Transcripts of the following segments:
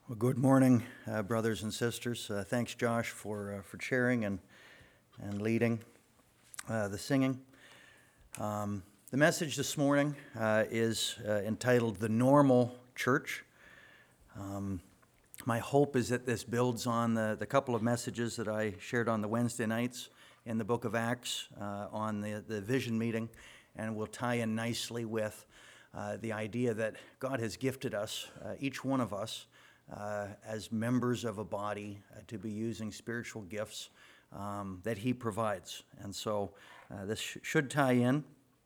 Well, good morning, brothers and sisters. Thanks, Josh, for chairing and leading the singing. The message this morning is entitled "The Normal Church." My hope is that this builds on the couple of messages that I shared on the Wednesday nights in the book of Acts on the vision meeting, and will tie in nicely with the idea that God has gifted us, each one of us, as members of a body to be using spiritual gifts that He provides. And so this should tie in.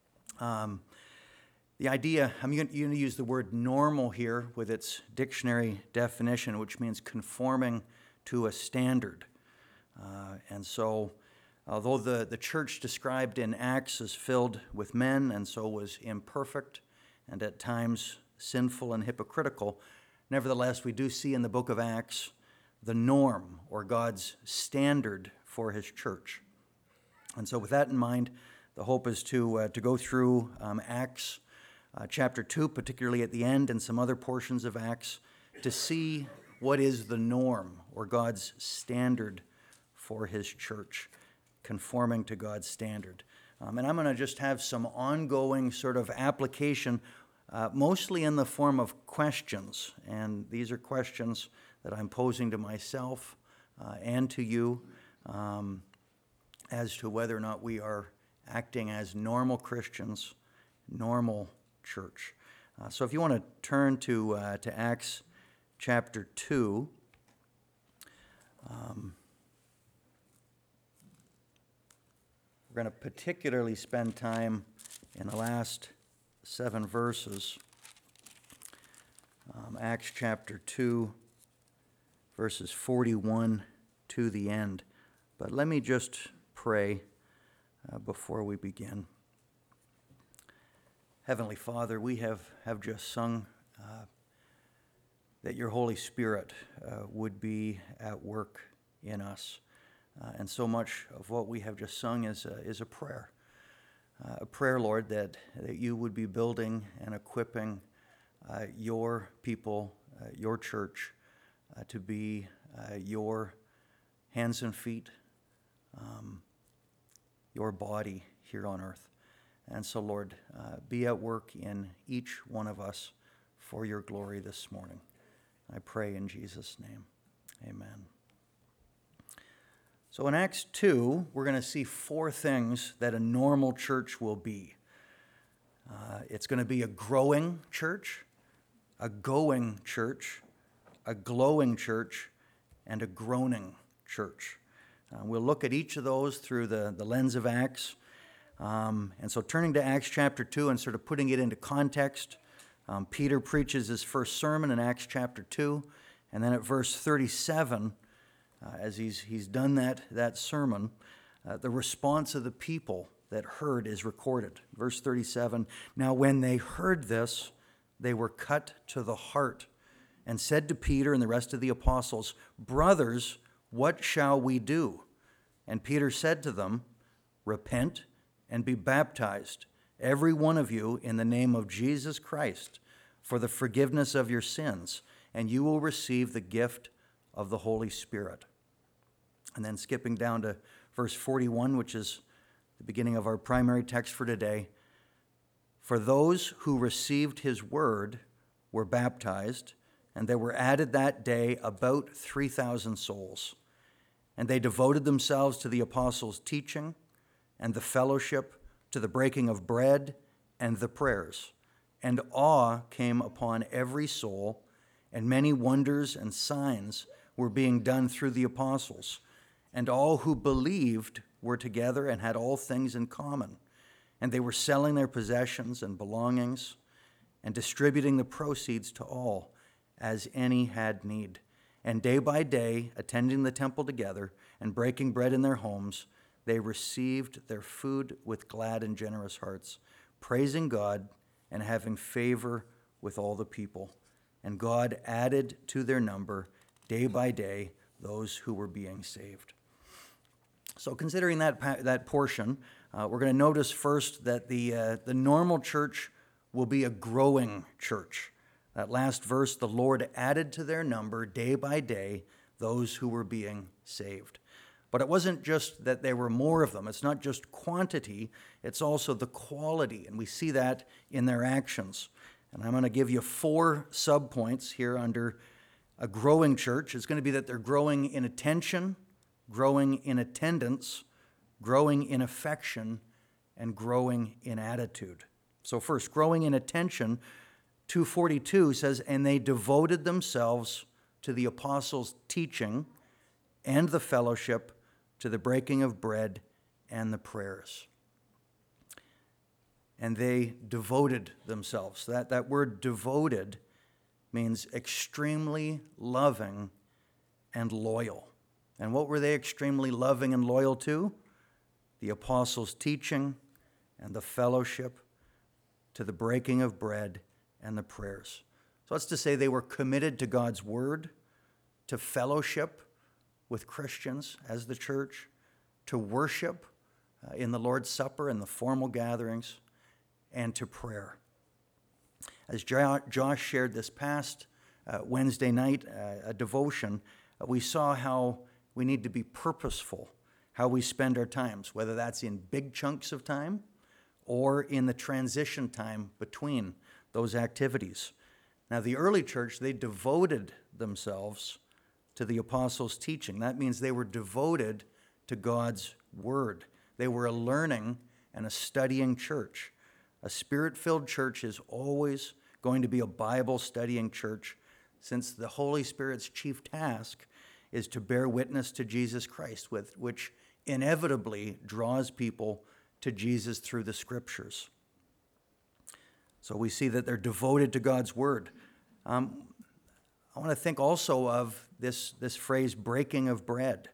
The idea, I'm going to use the word normal here with its dictionary definition, which means conforming to a standard. And so although the church described in Acts is filled with men and so was imperfect and at times sinful and hypocritical, nevertheless, we do see in the book of Acts the norm, or God's standard for His church. And so with that in mind, the hope is to go through Acts chapter 2, particularly at the end, and some other portions of Acts, to see what is the norm, or God's standard for His church, conforming to God's standard. And I'm going to just have some ongoing sort of application, mostly in the form of questions. And these are questions that I'm posing to myself and to you as to whether or not we are acting as normal Christians, normal church. So if you want to turn to Acts chapter 2, we're going to particularly spend time in the last 7 verses. Acts chapter 2, verses 41 to the end. But let me just pray before we begin. Heavenly Father, we have just sung that your Holy Spirit would be at work in us. And so much of what we have just sung is a prayer. A prayer, Lord, that you would be building and equipping your people, your church, to be your hands and feet, your body here on earth. And so, Lord, be at work in each one of us for your glory this morning. I pray in Jesus' name. Amen. So in Acts 2, we're going to see 4 things that a normal church will be. It's going to be a growing church, a going church, a glowing church, and a groaning church. We'll look at each of those through the lens of Acts. And so turning to Acts chapter 2 and sort of putting it into context, Peter preaches his first sermon in Acts chapter 2, and then at verse 37, as he's done that sermon, the response of the people that heard is recorded. Verse 37, "Now when they heard this, they were cut to the heart and said to Peter and the rest of the apostles, 'Brothers, what shall we do?' And Peter said to them, 'Repent and be baptized, every one of you, in the name of Jesus Christ, for the forgiveness of your sins, and you will receive the gift of the Holy Spirit.'" And then skipping down to verse 41, which is the beginning of our primary text for today, "For those who received his word were baptized, and there were added that day about 3,000 souls. And they devoted themselves to the apostles' teaching and the fellowship, to the breaking of bread and the prayers. And awe came upon every soul, and many wonders and signs were being done through the apostles. And all who believed were together and had all things in common. And they were selling their possessions and belongings and distributing the proceeds to all, as any had need. And day by day, attending the temple together and breaking bread in their homes, they received their food with glad and generous hearts, praising God and having favor with all the people. And God added to their number day by day those who were being saved." So considering that portion, we're going to notice first that the normal church will be a growing church. That last verse, the Lord added to their number day by day those who were being saved. But it wasn't just that there were more of them. It's not just quantity, it's also the quality. And we see that in their actions. And I'm going to give you 4 subpoints here under a growing church. It's going to be that they're growing in attention, growing in attendance, growing in affection, and growing in attitude. So first, growing in attention, 2:42 says, "And they devoted themselves to the apostles' teaching and the fellowship, to the breaking of bread and the prayers." And they devoted themselves. That word devoted means extremely loving and loyal. And what were they extremely loving and loyal to? The apostles' teaching and the fellowship, to the breaking of bread and the prayers. So that's to say they were committed to God's word, to fellowship with Christians as the church, to worship in the Lord's Supper and the formal gatherings, and to prayer. As Josh shared this past Wednesday night, a devotion, we saw how we need to be purposeful, how we spend our times, whether that's in big chunks of time or in the transition time between those activities. Now, the early church, they devoted themselves to the apostles' teaching. That means they were devoted to God's word. They were a learning and a studying church. A spirit-filled church is always going to be a Bible-studying church, since the Holy Spirit's chief task is to bear witness to Jesus Christ, which inevitably draws people to Jesus through the Scriptures. So we see that they're devoted to God's word. I want to think also of this phrase, breaking of bread.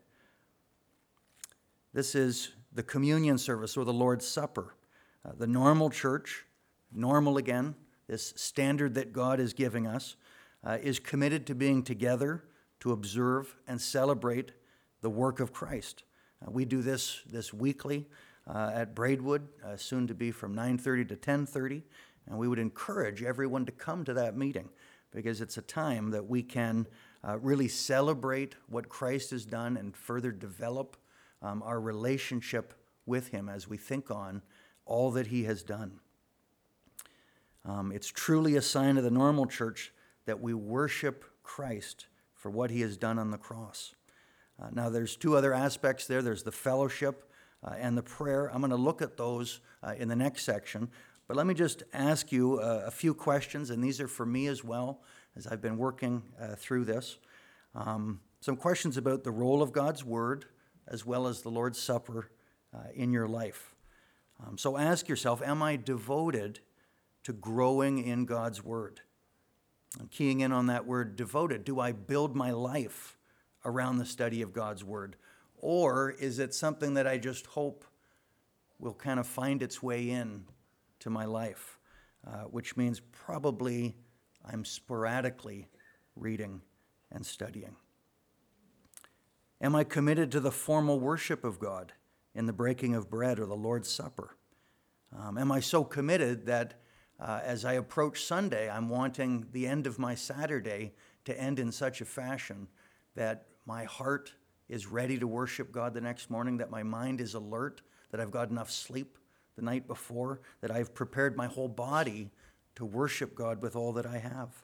This is the communion service or the Lord's Supper. The normal church, normal again, this standard that God is giving us, is committed to being together to observe and celebrate the work of Christ. We do this weekly at Braidwood, soon to be from 9:30 to 10:30, and we would encourage everyone to come to that meeting, because it's a time that we can really celebrate what Christ has done and further develop our relationship with him as we think on all that he has done. It's truly a sign of the normal church that we worship Christ for what he has done on the cross. Now, there's 2 other aspects there. There's the fellowship and the prayer. I'm going to look at those in the next section. But let me just ask you a few questions, and these are for me as well, as I've been working through this. Some questions about the role of God's word, as well as the Lord's Supper in your life. So ask yourself, am I devoted to growing in God's word? I'm keying in on that word devoted. Do I build my life around the study of God's word? Or is it something that I just hope will kind of find its way in to my life, which means probably I'm sporadically reading and studying? Am I committed to the formal worship of God in the breaking of bread or the Lord's Supper? Am I so committed that as I approach Sunday, I'm wanting the end of my Saturday to end in such a fashion that my heart is ready to worship God the next morning, that my mind is alert, that I've got enough sleep the night before, that I've prepared my whole body to worship God with all that I have?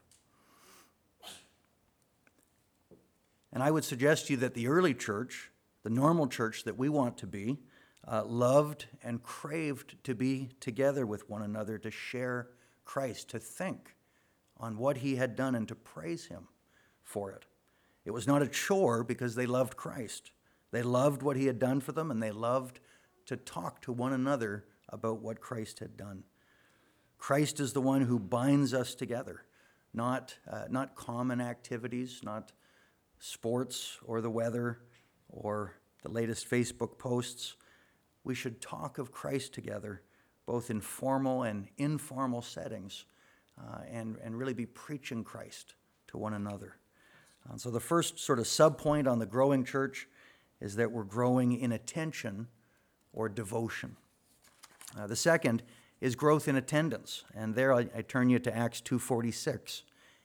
And I would suggest to you that the early church, the normal church that we want to be, loved and craved to be together with one another, to share Christ, to think on what he had done and to praise him for it. It was not a chore because they loved Christ. They loved what he had done for them, and they loved to talk to one another about what Christ had done. Christ is the one who binds us together, not common activities, not sports or the weather or the latest Facebook posts. We should talk of Christ together, both in formal and informal settings, and really be preaching Christ to one another. So the first sort of subpoint on the growing church is that we're growing in attention or devotion. The second is growth in attendance, and there I turn you to Acts 2:46.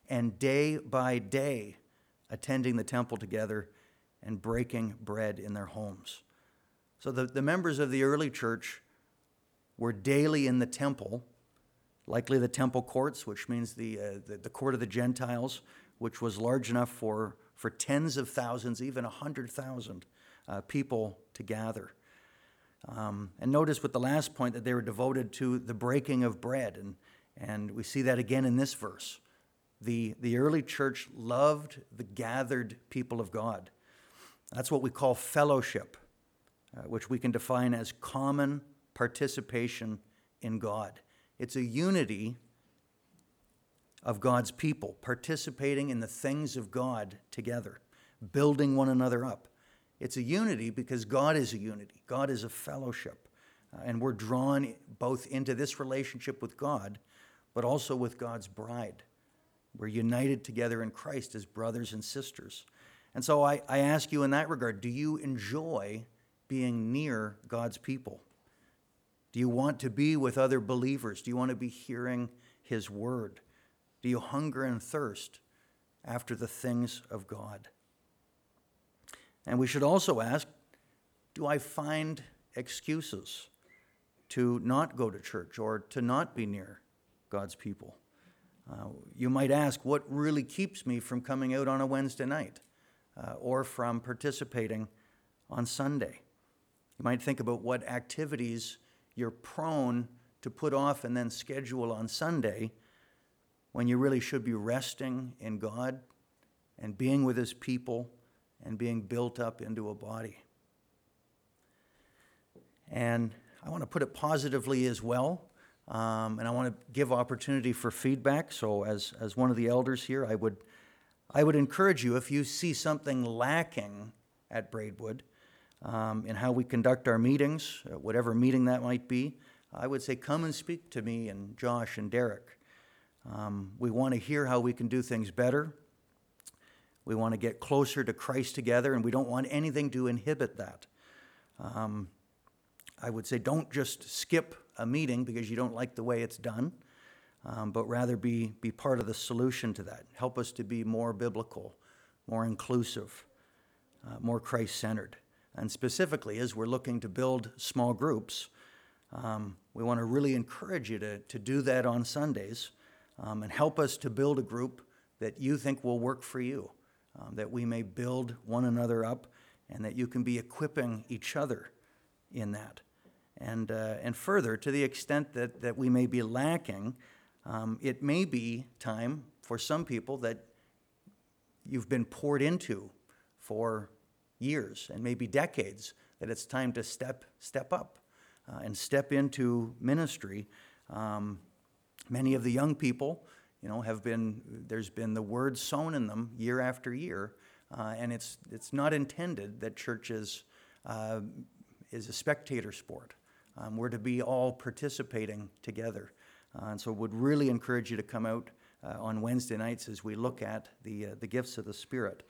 and day by day attending the temple together and breaking bread in their homes. So the members of the early church were daily in the temple, likely the temple courts, which means the court of the Gentiles, which was large enough for tens of thousands, even 100,000 people to gather. And notice with the last point that they were devoted to the breaking of bread, and we see that again in this verse. The early church loved the gathered people of God. That's what we call fellowship, which we can define as common participation in God. It's a unity of God's people, participating in the things of God together, building one another up. It's a unity because God is a unity. God is a fellowship. And we're drawn both into this relationship with God, but also with God's bride. We're united together in Christ as brothers and sisters. And so I ask you in that regard, do you enjoy being near God's people? Do you want to be with other believers? Do you want to be hearing His word? Do you hunger and thirst after the things of God? And we should also ask, do I find excuses to not go to church or to not be near God's people? You might ask, what really keeps me from coming out on a Wednesday night or from participating on Sunday? You might think about what activities you're prone to put off and then schedule on Sunday when you really should be resting in God and being with His people and being built up into a body. And I want to put it positively as well, and I want to give opportunity for feedback. So as one of the elders here, I would encourage you, if you see something lacking at Braidwood in how we conduct our meetings, whatever meeting that might be, I would say come and speak to me and Josh and Derek. We want to hear how we can do things better. We want to get closer to Christ together, and we don't want anything to inhibit that. I would say don't just skip a meeting because you don't like the way it's done, but rather be part of the solution to that. Help us to be more biblical, more inclusive, more Christ-centered. And specifically, as we're looking to build small groups, we want to really encourage you to do that on Sundays and help us to build a group that you think will work for you, that we may build one another up and that you can be equipping each other in that. And further, to the extent that we may be lacking, it may be time for some people that you've been poured into for years and maybe decades, that it's time to step up and step into ministry. Many of the young people, there's been the word sown in them year after year, and it's not intended that church is a spectator sport. We're to be all participating together. And so would really encourage you to come out on Wednesday nights as we look at the gifts of the Spirit.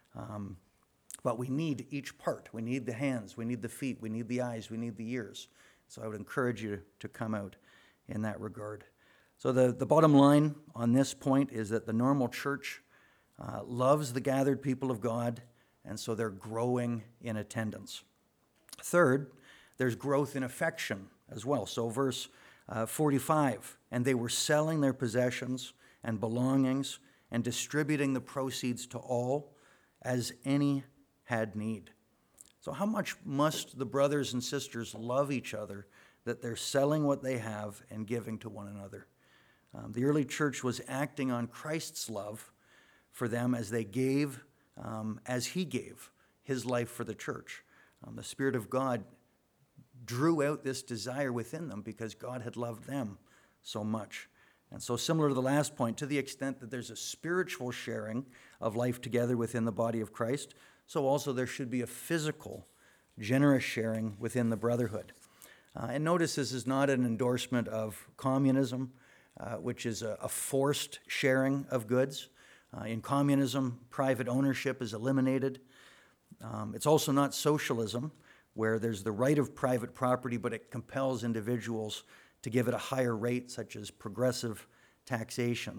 But we need each part. We need the hands, we need the feet, we need the eyes, we need the ears. So I would encourage you to come out in that regard. So the bottom line on this point is that the normal church loves the gathered people of God, and so they're growing in attendance. Third, there's growth in affection as well. So verse 45, and they were selling their possessions and belongings and distributing the proceeds to all as any had need. So how much must the brothers and sisters love each other that they're selling what they have and giving to one another? The early church was acting on Christ's love for them as they gave, as He gave His life for the church. The Spirit of God drew out this desire within them because God had loved them so much. And so similar to the last point, to the extent that there's a spiritual sharing of life together within the body of Christ, so also there should be a physical, generous sharing within the brotherhood. And notice this is not an endorsement of communism, which is a forced sharing of goods. In communism, private ownership is eliminated. It's also not socialism, where there's the right of private property, but it compels individuals to give it a higher rate, such as progressive taxation.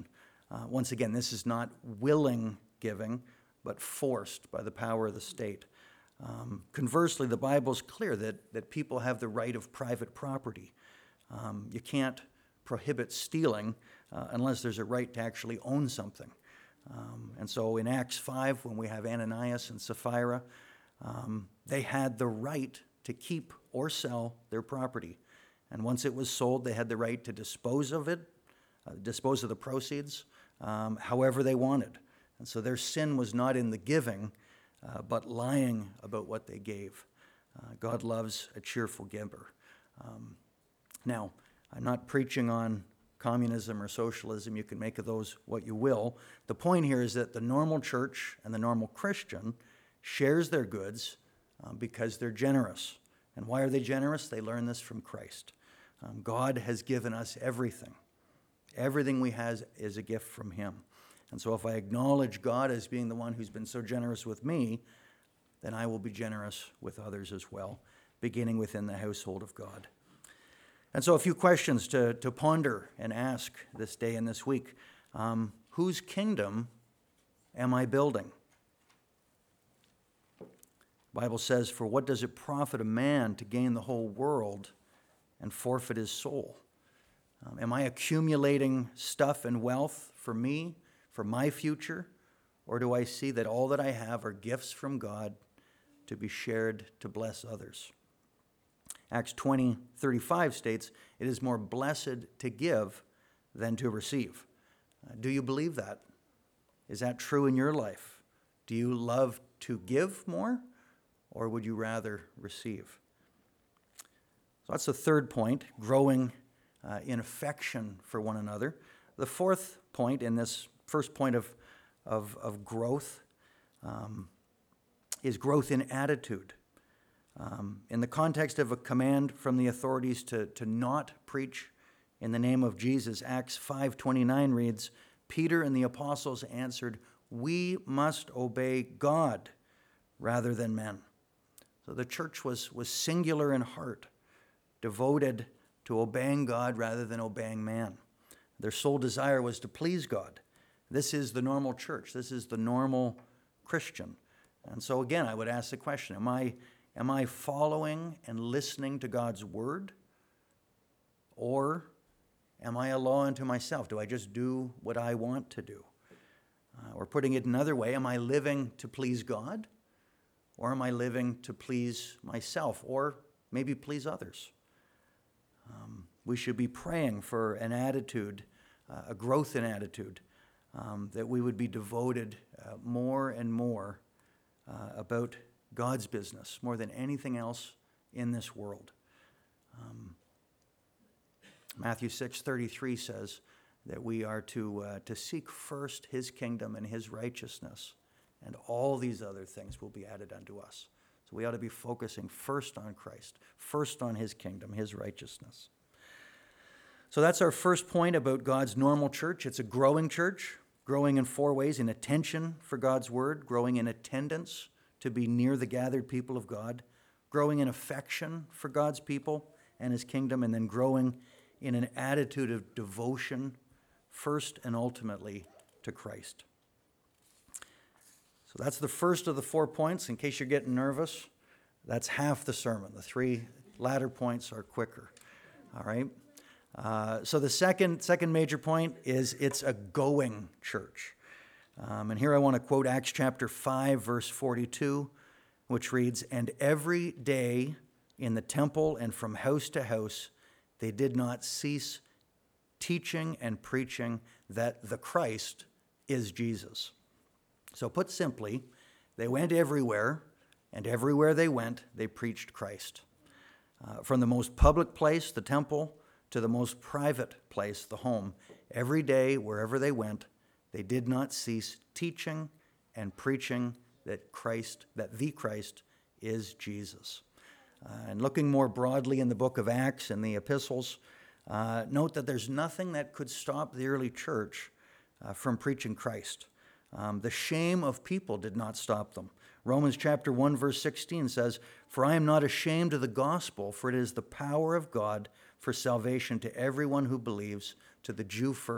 Once again, this is not willing giving, but forced by the power of the state. Conversely, the Bible's clear that people have the right of private property. You can't prohibit stealing unless there's a right to actually own something. And so in Acts 5, when we have Ananias and Sapphira, they had the right to keep or sell their property. And once it was sold, they had the right to dispose of it, dispose of the proceeds, however they wanted. And so their sin was not in the giving, but lying about what they gave. God loves a cheerful giver. Now, I'm not preaching on communism or socialism. You can make of those what you will. The point here is that the normal church and the normal Christian shares their goods because they're generous. And why are they generous? They learn this from Christ. God has given us everything. Everything we have is a gift from him. And so if I acknowledge God as being the one who's been so generous with me, then I will be generous with others as well, beginning within the household of God. And so a few questions to ponder and ask this day and this week. Whose kingdom am I building? The Bible says, for what does it profit a man to gain the whole world and forfeit his soul? Am I accumulating stuff and wealth for me, for my future? Or do I see that all that I have are gifts from God to be shared to bless others? Acts 20:35 states, it is more blessed to give than to receive. Do you believe that? Is that true in your life? Do you love to give more, or would you rather receive? So that's the third point, growing in affection for one another. The fourth point in this first point of growth is growth in attitude. In the context of a command from the authorities to not preach in the name of Jesus, Acts 5:29 reads, Peter and the apostles answered, we must obey God rather than men. So the church was singular in heart, devoted to obeying God rather than obeying man. Their sole desire was to please God. This is the normal church. This is the normal Christian. And so again, I would ask the question, am I following and listening to God's word? Or am I a law unto myself? Do I just do what I want to do? Or putting it another way, am I living to please God? Or am I living to please myself? Or maybe please others? We should be praying for an attitude, a growth in attitude, that we would be devoted more and more about God's business, more than anything else in this world. Matthew 6:33 says that we are to seek first his kingdom and his righteousness, and all these other things will be added unto us. So we ought to be focusing first on Christ, first on his kingdom, his righteousness. So that's our first point about God's normal church. It's a growing church, growing in four ways: in attention for God's word, growing in attendance to be near the gathered people of God, growing in affection for God's people and his kingdom, and then growing in an attitude of devotion, first and ultimately to Christ. So that's the first of the 4 points. In case you're getting nervous, that's half the sermon. The 3 latter points are quicker. All right? So the second major point is it's a going church. And here I want to quote Acts chapter 5, verse 42, which reads, and every day in the temple and from house to house, they did not cease teaching and preaching that the Christ is Jesus. So put simply, they went everywhere, and everywhere they went, they preached Christ. From the most public place, the temple, to the most private place, the home, every day, wherever they went, they did not cease teaching and preaching that the Christ is Jesus. And looking more broadly in the book of Acts and the epistles, note that there's nothing that could stop the early church from preaching Christ. The shame of people did not stop them. Romans chapter 1, verse 16 says, for I am not ashamed of the gospel, for it is the power of God for salvation to everyone who believes, to the Jew first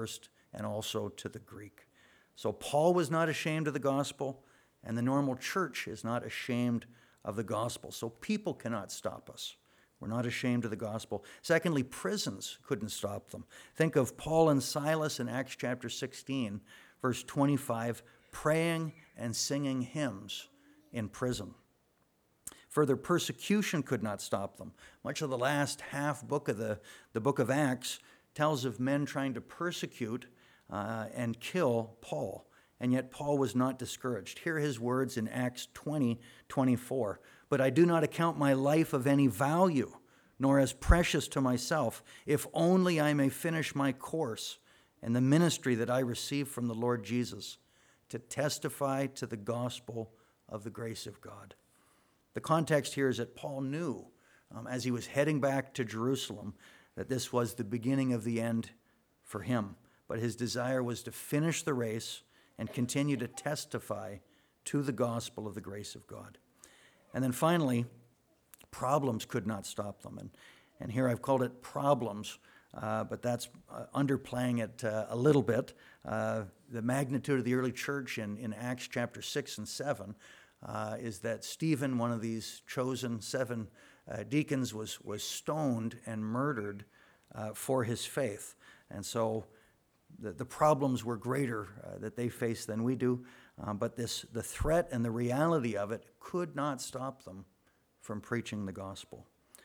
and also to the Greek. So Paul was not ashamed of the gospel, and the normal church is not ashamed of the gospel. So people cannot stop us. We're not ashamed of the gospel. Secondly, prisons couldn't stop them. Think of Paul and Silas in Acts chapter 16, verse 25, praying and singing hymns in prison. Further, persecution could not stop them. Much of the last half book of the book of Acts tells of men trying to persecute and kill Paul. And yet Paul was not discouraged. Hear his words in Acts 20:24. But I do not account my life of any value, nor as precious to myself, if only I may finish my course and the ministry that I received from the Lord Jesus, to testify to the gospel of the grace of God. The context here is that Paul knew, as he was heading back to Jerusalem, that this was the beginning of the end for him. But his desire was to finish the race and continue to testify to the gospel of the grace of God. And then finally, problems could not stop them. And here I've called it problems, but that's underplaying it a little bit. The magnitude of the early church in Acts chapter 6 and 7 is that Stephen, one of these chosen 7 deacons, was stoned and murdered for his faith. And so the problems were greater that they faced than we do, but the threat and the reality of it could not stop them from preaching the gospel.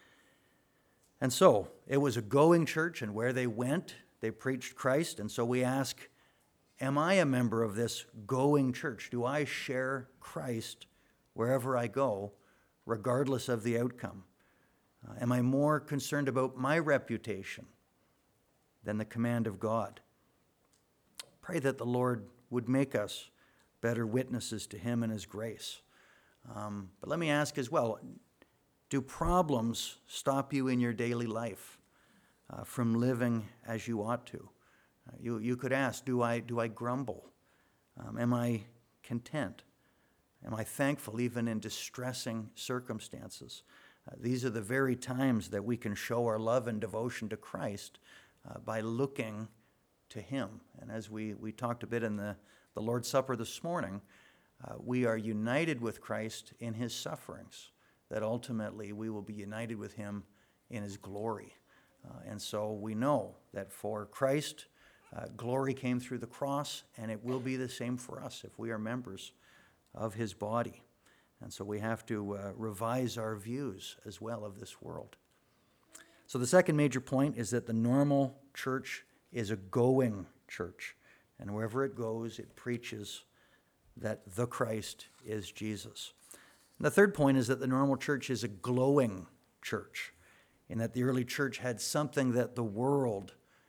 And so it was a going church, and where they went, they preached Christ. And so we ask, am I a member of this going church? Do I share Christ wherever I go, regardless of the outcome? Am I more concerned about my reputation than the command of God? Pray that the Lord would make us better witnesses to him and his grace. But let me ask as well, do problems stop you in your daily life from living as you ought to? You could ask, do I grumble? Am I content? Am I thankful even in distressing circumstances? These are the very times that we can show our love and devotion to Christ by looking to him. And as we talked a bit in the Lord's Supper this morning, we are united with Christ in his sufferings, that ultimately we will be united with him in his glory. And so we know that for Christ, glory came through the cross, and it will be the same for us if we are members of his body. And so we have to revise our views as well of this world. So the second major point is that the normal church is a going church. And wherever it goes, it preaches that the Christ is Jesus. And the third point is that the normal church is a glowing church, in that the early church had something that the world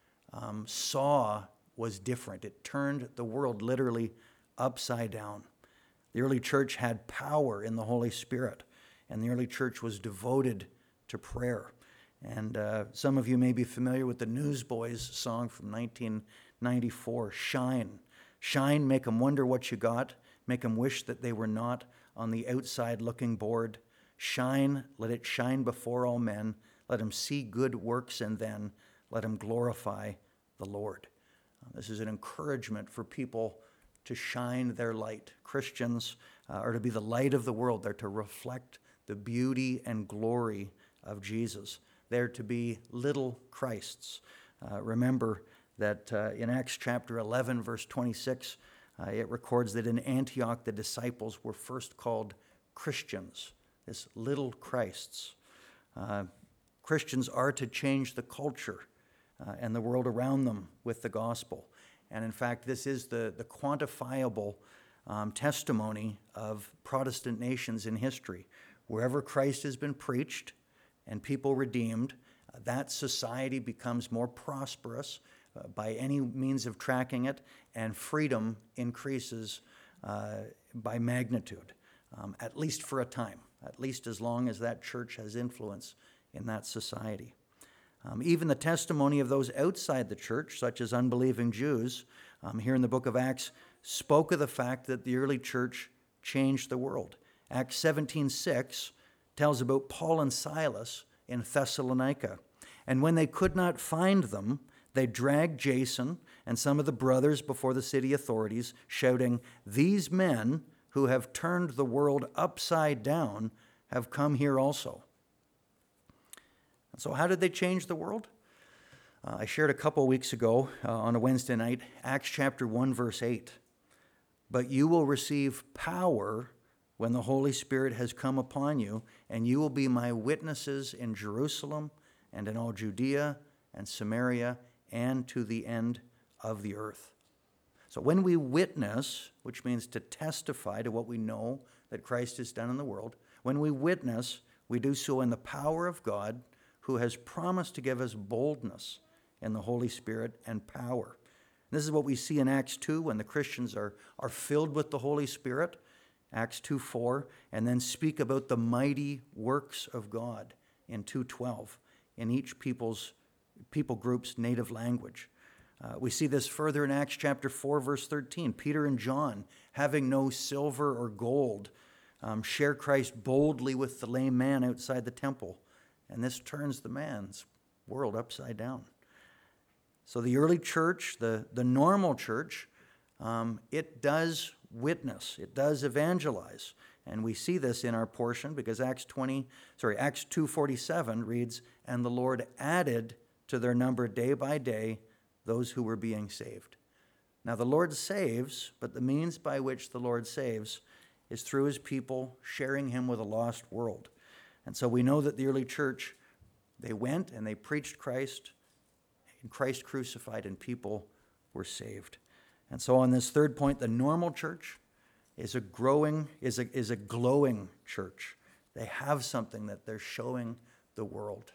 saw was different. It turned the world literally upside down. The early church had power in the Holy Spirit, and the early church was devoted to prayer. And some of you may be familiar with the Newsboys song from 1994, Shine. Shine, make them wonder what you got, make them wish that they were not on the outside looking bored. Shine, let it shine before all men. Let them see good works, and then let them glorify the Lord. This is an encouragement for people to shine their light. Christians are to be the light of the world. They're to reflect the beauty and glory of Jesus. They're to be little Christs. Remember that in Acts chapter 11, verse 26, it records that in Antioch the disciples were first called Christians, this little Christs. Christians are to change the culture and the world around them with the gospel. And in fact, this is the quantifiable testimony of Protestant nations in history. Wherever Christ has been preached and people redeemed, that society becomes more prosperous by any means of tracking it, and freedom increases by magnitude, at least for a time, at least as long as that church has influence in that society. Even the testimony of those outside the church, such as unbelieving Jews, here in the book of Acts, spoke of the fact that the early church changed the world. Acts 17:6 tells about Paul and Silas in Thessalonica. And when they could not find them, they dragged Jason and some of the brothers before the city authorities, shouting, "These men who have turned the world upside down have come here also." And so how did they change the world? I shared a couple weeks ago on a Wednesday night, Acts chapter 1, verse 8. "But you will receive power when the Holy Spirit has come upon you, and you will be my witnesses in Jerusalem and in all Judea and Samaria and to the end of the earth." So when we witness, which means to testify to what we know that Christ has done in the world, when we witness, we do so in the power of God, who has promised to give us boldness in the Holy Spirit and power. And this is what we see in Acts 2 when the Christians are filled with the Holy Spirit, Acts 2:4, and then speak about the mighty works of God in 2:12 in each people group's native language. We see this further in Acts chapter 4, verse 13. Peter and John, having no silver or gold, share Christ boldly with the lame man outside the temple. And this turns the man's world upside down. So the early church, the normal church, it does witness. It does evangelize. And we see this in our portion because Acts 2:47 reads, "And the Lord added to their number day by day those who were being saved." Now the Lord saves, but the means by which the Lord saves is through his people sharing him with a lost world. And so we know that the early church, they went and they preached Christ, and Christ crucified, and people were saved. And so on this third point, the normal church is a glowing church. They have something that they're showing the world.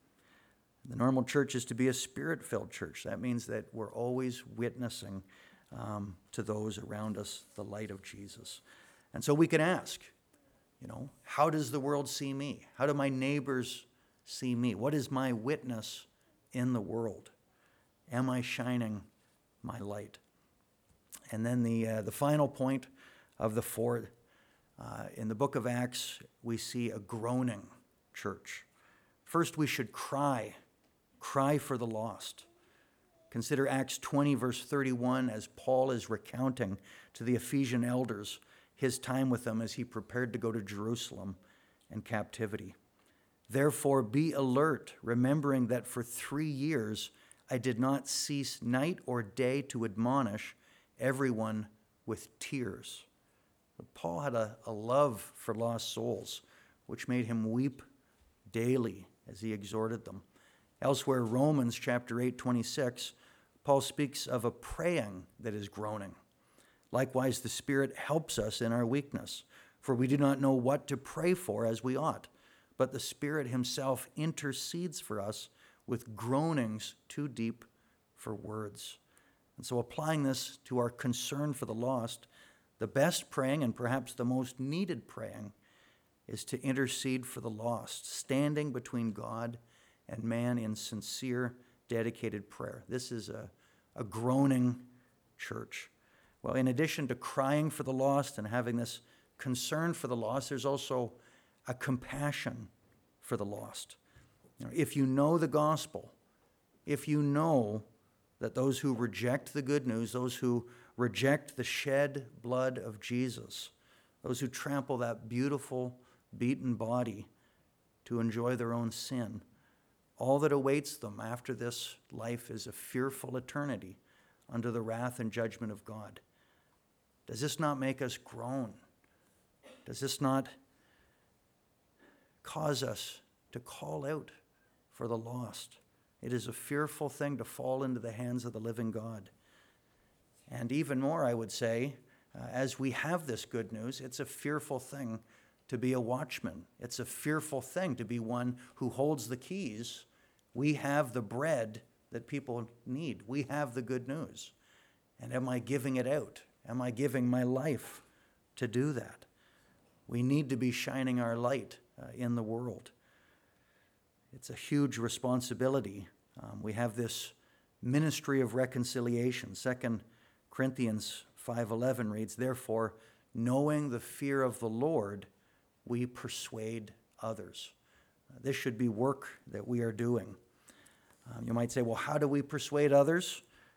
The normal church is to be a spirit-filled church. That means that we're always witnessing to those around us the light of Jesus. And so we can ask, how does the world see me? How do my neighbors see me? What is my witness in the world? Am I shining my light? And then the final point of the four, in the book of Acts, we see a groaning church. First, we should cry for the lost. Consider Acts 20, verse 31, as Paul is recounting to the Ephesian elders his time with them as he prepared to go to Jerusalem in captivity. "Therefore be alert, remembering that for 3 years I did not cease night or day to admonish everyone with tears." But Paul had a love for lost souls, which made him weep daily as he exhorted them. Elsewhere, Romans chapter 8:26, Paul speaks of a praying that is groaning. "Likewise, the Spirit helps us in our weakness, for we do not know what to pray for as we ought, but the Spirit himself intercedes for us with groanings too deep for words." And so applying this to our concern for the lost, the best praying and perhaps the most needed praying is to intercede for the lost, standing between God and man in sincere, dedicated prayer. This is a groaning church. Well, in addition to crying for the lost and having this concern for the lost, there's also a compassion for the lost. If you know the gospel, if you know that those who reject the good news, those who reject the shed blood of Jesus, those who trample that beautiful, beaten body to enjoy their own sin, all that awaits them after this life is a fearful eternity under the wrath and judgment of God. Does this not make us groan? Does this not cause us to call out for the lost? It is a fearful thing to fall into the hands of the living God. And even more, I would say, as we have this good news, it's a fearful thing to be a watchman. It's a fearful thing to be one who holds the keys. We have the bread that people need. We have the good news. And am I giving it out? Am I giving my life to do that? We need to be shining our light in the world. It's a huge responsibility. We have this ministry of reconciliation. 2 Corinthians 5:11 reads, "Therefore, knowing the fear of the Lord, we persuade others." This should be work that we are doing. You might say, well, how do we persuade others?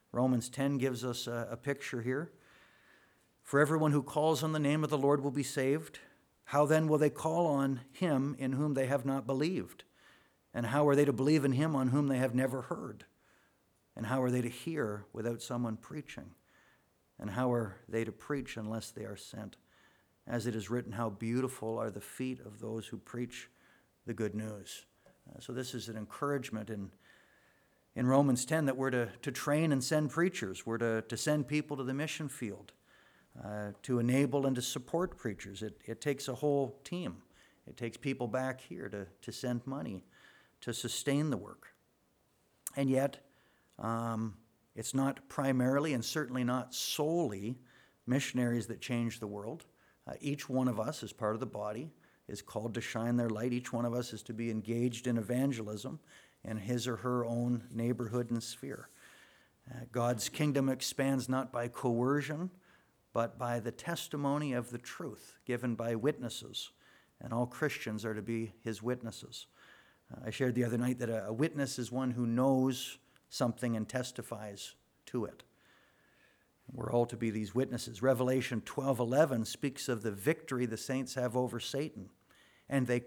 Romans 10 gives us a picture here. For everyone who calls on the name of the Lord will be saved. How then will they call on him in whom they have not believed? And how are they to believe in him on whom they have never heard? And how are they to hear without someone preaching? And how are they to preach unless they are sent? As it is written, how beautiful are the feet of those who preach the good news. So this is an encouragement in Romans 10 that we're to train and send preachers. We're to send people to the mission field, to enable and to support preachers. It takes a whole team. It takes people back here to send money, to sustain the work. And yet, it's not primarily and certainly not solely missionaries that change the world. Each one of us, as part of the body, is called to shine their light. Each one of us is to be engaged in evangelism in his or her own neighborhood and sphere. God's kingdom expands not by coercion, but by the testimony of the truth given by witnesses. And all Christians are to be his witnesses. I shared the other night that a witness is one who knows something and testifies to it. We're all to be these witnesses. Revelation 12:11 speaks of the victory the saints have over Satan. And they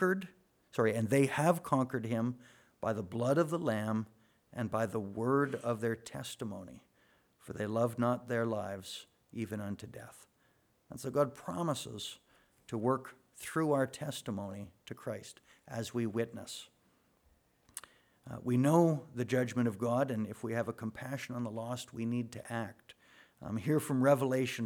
have conquered him by the blood of the Lamb and by the word of their testimony. For they loved not their lives even unto death. And so God promises to work through our testimony to Christ as we witness. We know the judgment of God, and if we have a compassion on the lost, we need to act. Here from Revelation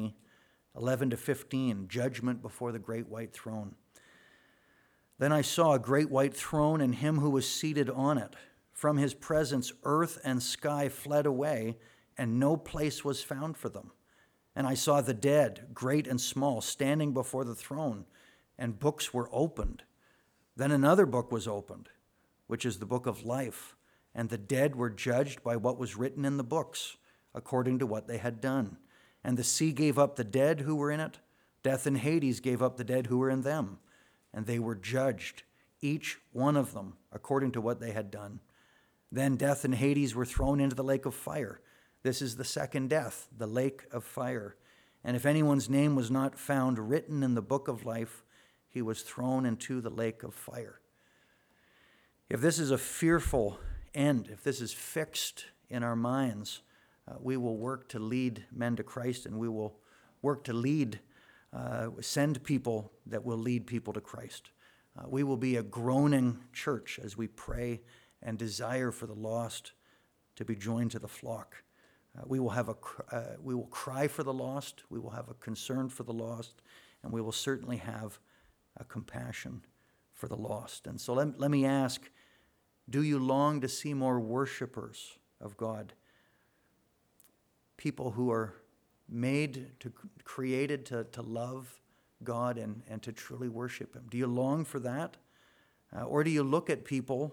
20:11-15, judgment before the great white throne. Then I saw a great white throne and him who was seated on it. From his presence, earth and sky fled away, and no place was found for them. And I saw the dead, great and small, standing before the throne, and books were opened. Then another book was opened, which is the book of life, and the dead were judged by what was written in the books, according to what they had done. And the sea gave up the dead who were in it. Death and Hades gave up the dead who were in them. And they were judged, each one of them, according to what they had done. Then death and Hades were thrown into the lake of fire. This is the second death, the lake of fire. And if anyone's name was not found written in the book of life, he was thrown into the lake of fire. If this is a fearful end, if this is fixed in our minds, we will work to lead men to Christ, and we will work to send people that will lead people to Christ. We will be a groaning church as we pray and desire for the lost to be joined to the flock. We will cry for the lost. We will have a concern for the lost, and we will certainly have a compassion for the lost. And so let me ask, do you long to see more worshipers of God? People who are created to love God and to truly worship him. Do you long for that? Or do you look at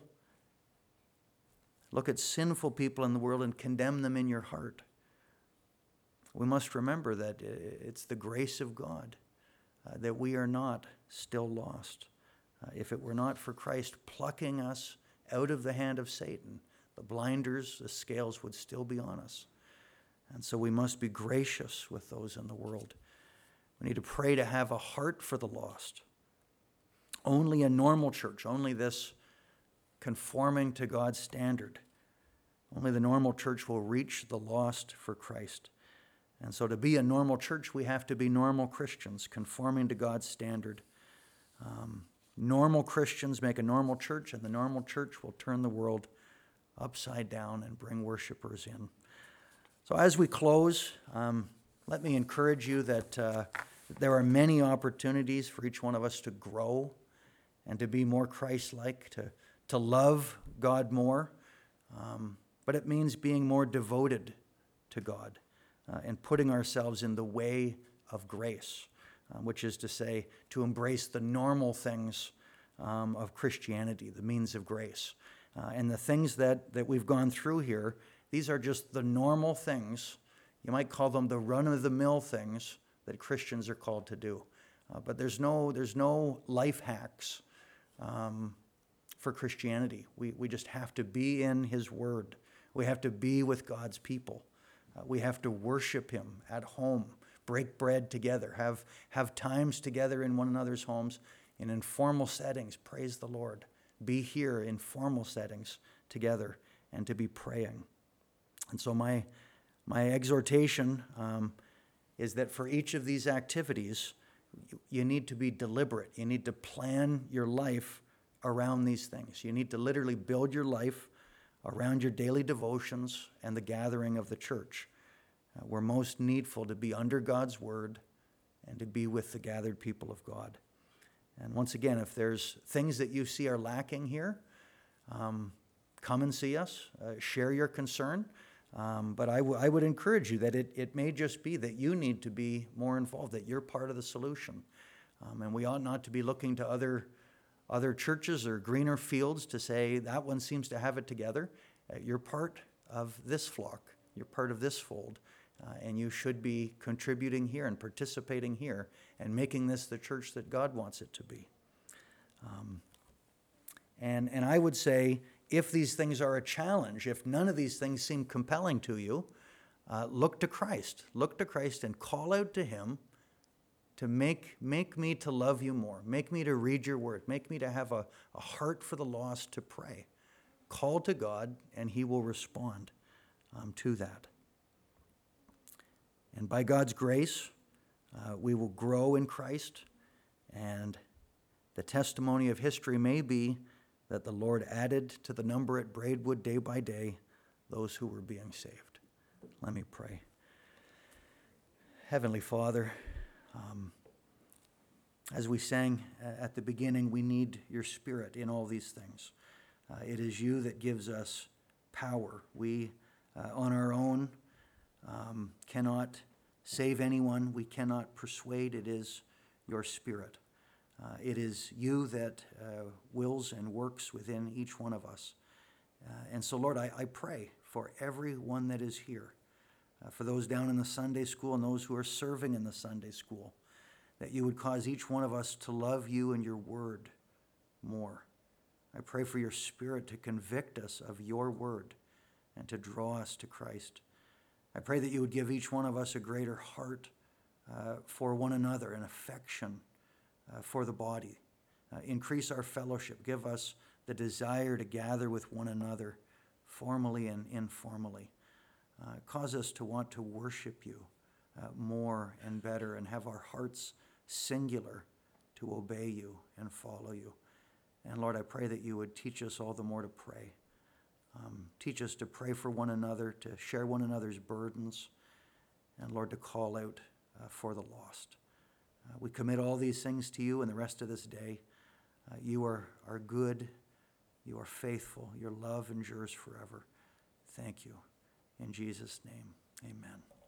sinful people in the world and condemn them in your heart? We must remember that it's the grace of God that we are not still lost. If it were not for Christ plucking us out of the hand of Satan, the blinders, the scales would still be on us. And so we must be gracious with those in the world. We need to pray to have a heart for the lost. Only a normal church, only this conforming to God's standard, only the normal church will reach the lost for Christ. And so to be a normal church, we have to be normal Christians, conforming to God's standard. Normal Christians make a normal church, and the normal church will turn the world upside down and bring worshipers in. So as we close, let me encourage you that there are many opportunities for each one of us to grow and to be more Christ-like, to love God more. But it means being more devoted to God and putting ourselves in the way of grace, which is to say, to embrace the normal things of Christianity, the means of grace. And the things that we've gone through here, these are just the normal things. You might call them the run-of-the-mill things that Christians are called to do. But there's no life hacks for Christianity. We just have to be in His Word. We have to be with God's people. We have to worship him at home, break bread together, have times together in one another's homes, in informal settings, praise the Lord. Be here in formal settings together and to be praying. And so my exhortation is that for each of these activities, you need to be deliberate. You need to plan your life around these things. You need to literally build your life around your daily devotions and the gathering of the church. We're most needful to be under God's word and to be with the gathered people of God. And once again, if there's things that you see are lacking here, come and see us, share your concern. But I would encourage you that it may just be that you need to be more involved, that you're part of the solution. And we ought not to be looking to other churches or greener fields to say, that one seems to have it together. You're part of this flock. You're part of this fold. And you should be contributing here and participating here and making this the church that God wants it to be. And I would say, if these things are a challenge, if none of these things seem compelling to you, look to Christ. Look to Christ and call out to him to make me to love you more. Make me to read your word. Make me to have a heart for the lost to pray. Call to God and he will respond to that. And by God's grace, we will grow in Christ, and the testimony of history may be that the Lord added to the number at Braidwood day by day those who were being saved. Let me pray. Heavenly Father, as we sang at the beginning, we need your Spirit in all these things. It is you that gives us power. We, on our own, cannot save anyone. We cannot persuade. It is your Spirit. It is you that wills and works within each one of us. And so, Lord, I pray for everyone that is here, for those down in the Sunday school and those who are serving in the Sunday school, that you would cause each one of us to love you and your word more. I pray for your Spirit to convict us of your word and to draw us to Christ. I pray that you would give each one of us a greater heart for one another, an affection for the body. Increase our fellowship. Give us the desire to gather with one another formally and informally. Cause us to want to worship you more and better and have our hearts singular to obey you and follow you. And Lord, I pray that you would teach us all the more to pray. Teach us to pray for one another, to share one another's burdens, and Lord, to call out for the lost. We commit all these things to you and the rest of this day. You are good. You are faithful. Your love endures forever. Thank you. In Jesus' name, amen.